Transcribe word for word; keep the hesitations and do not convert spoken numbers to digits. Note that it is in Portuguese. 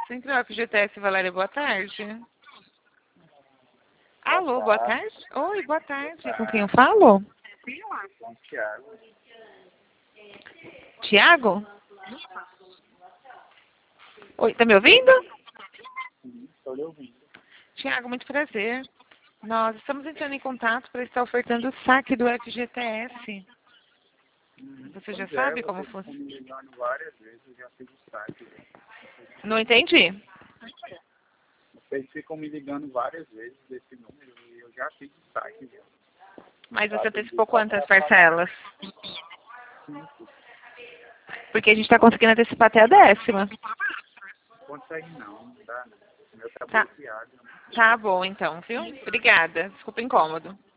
Central F G T S, Valéria, boa tarde. Alô, boa tarde? Oi, boa tarde. Com quem eu falo? Com o Thiago. Tiago? Oi, tá me ouvindo? Sim, estou lhe ouvindo. Tiago, muito prazer. Nós estamos entrando em contato para estar ofertando o saque do F G T S. Hum, Você já pois sabe é, como vocês estão funciona? me ligando várias vezes, eu já fiz o saque. Não entendi. Vocês ficam me ligando várias vezes desse número e eu já fiz o saque. Já. Mas você Tá, antecipou só quantas para falar parcelas? cinco. Porque a gente está conseguindo antecipar até a décima. Não consegue não, não dá não. O meu tá Tá, bloqueado. Né? tá bom então, viu? Obrigada. Desculpa o incômodo.